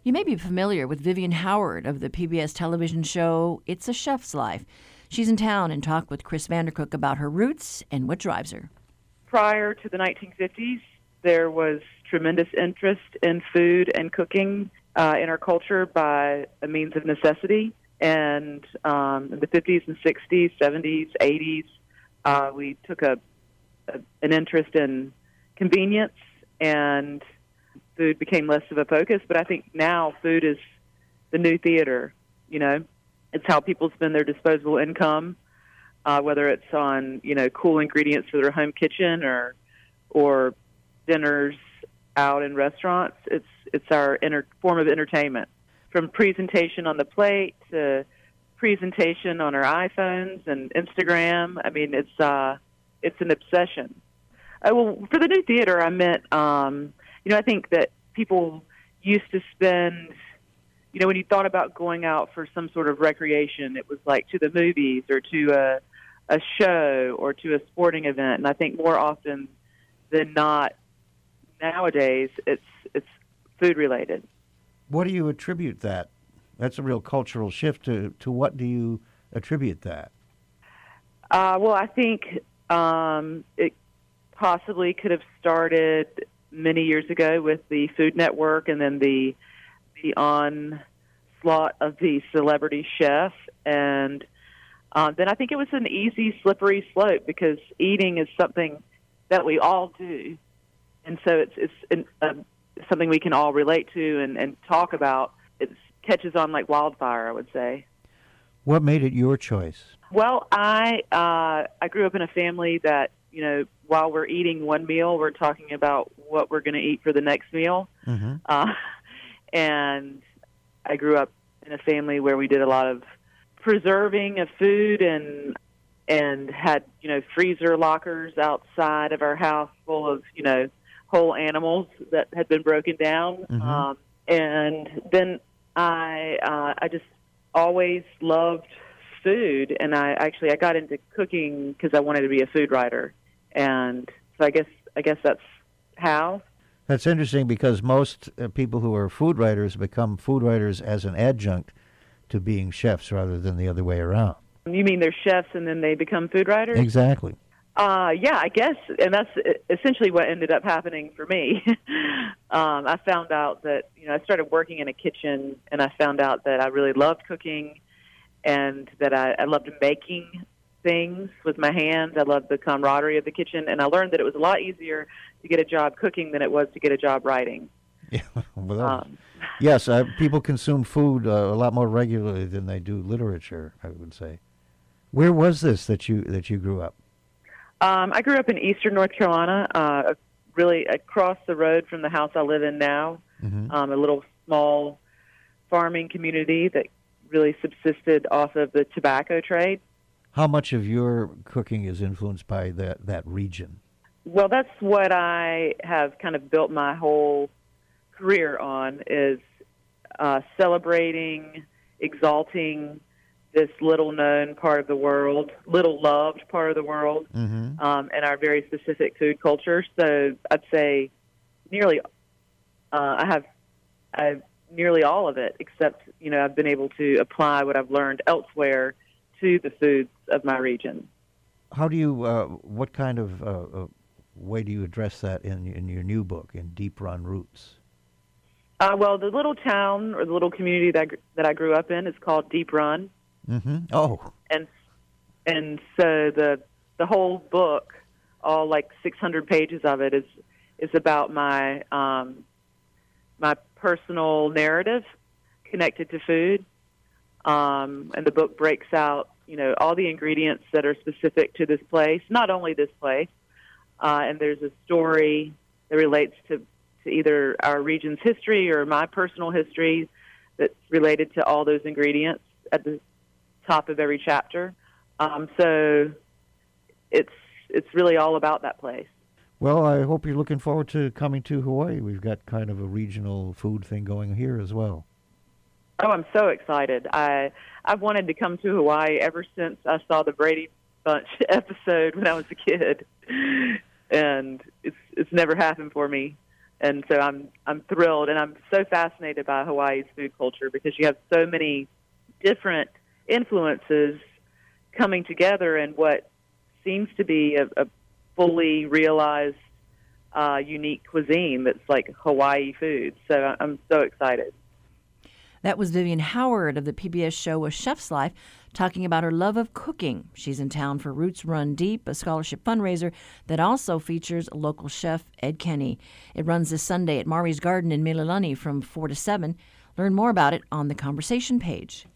You may be familiar with Vivian Howard of the PBS television show It's a Chef's Life. She's in town and talked with Chris Vandercook about her roots and what drives her. Prior to the 1950s, there was tremendous interest in food and cooking in our culture by a means of necessity. And in the 50s and 60s, 70s, 80s, we took an interest in convenience, and food became less of a focus. But I think now food is the new theater, you know. It's how people spend their disposable income, whether it's on, cool ingredients for their home kitchen or dinners out in restaurants. It's our form of entertainment, from presentation on the plate to presentation on our iPhones and Instagram. I mean, it's an obsession. Well, for the new theater, I meant, I think that people used to spend, when you thought about going out for some sort of recreation, it was like to the movies or to a show or to a sporting event. And I think more often than not, nowadays, it's food related. What do you attribute that? That's a real cultural shift. To what do you attribute that? Well, I think it possibly could have started many years ago with the Food Network, and then the onslaught of the celebrity chef, and then I think it was an easy, slippery slope, because eating is something that we all do, and so it's something we can all relate to and talk about. It catches on like wildfire, I would say. What made it your choice? Well, I grew up in a family that, while we're eating one meal, we're talking about what we're going to eat for the next meal. Mm-hmm. And I grew up in a family where we did a lot of preserving of food and had, freezer lockers outside of our house full of, whole animals that had been broken down. Mm-hmm. And then I just always loved food, and I got into cooking because I wanted to be a food writer. And so I guess that's how. That's interesting, because most people who are food writers become food writers as an adjunct to being chefs rather than the other way around. You mean they're chefs and then they become food writers? Exactly. Yeah, I guess, and that's essentially what ended up happening for me. I found out that, I started working in a kitchen, and I found out that I really loved cooking, and that I loved making things with my hands. I loved the camaraderie of the kitchen, and I learned that it was a lot easier to get a job cooking than it was to get a job writing. Yeah, well, yes, people consume food a lot more regularly than they do literature, I would say. Where was this that you grew up? I grew up in eastern North Carolina, really across the road from the house I live in now. Mm-hmm. A little small farming community that really subsisted off of the tobacco trade. How much of your cooking is influenced by that region? Well, that's what I have kind of built my whole career on, is celebrating, exalting this little-known part of the world, little-loved part of the world, mm-hmm. And our very specific food culture. So I'd say I have nearly all of it, except, I've been able to apply what I've learned elsewhere to the foods of my region. How do you, what kind of way do you address that in your new book, in Deep Run Roots? Well, the little town or the little community that I grew up in is called Deep Run. Mm-hmm. Oh. And so the whole book, all like 600 pages of it, is about my my personal narrative connected to food. And the book breaks out, all the ingredients that are specific to this place, not only this place. And there's a story that relates to either our region's history or my personal history that's related to all those ingredients at the top of every chapter. So it's really all about that place. Well, I hope you're looking forward to coming to Hawaii. We've got kind of a regional food thing going here as well. Oh, I'm so excited. I've wanted to come to Hawaii ever since I saw the Brady Bunch episode when I was a kid, and it's never happened for me. And so I'm thrilled, and I'm so fascinated by Hawaii's food culture because you have so many different influences coming together in what seems to be a fully realized unique cuisine that's like Hawaii food. So I'm so excited. That was Vivian Howard of the PBS show A Chef's Life, talking about her love of cooking. She's in town for Roots Run Deep, a scholarship fundraiser that also features local chef Ed Kenny. It runs this Sunday at Mari's Garden in Mililani from 4 to 7. Learn more about it on the Conversation page.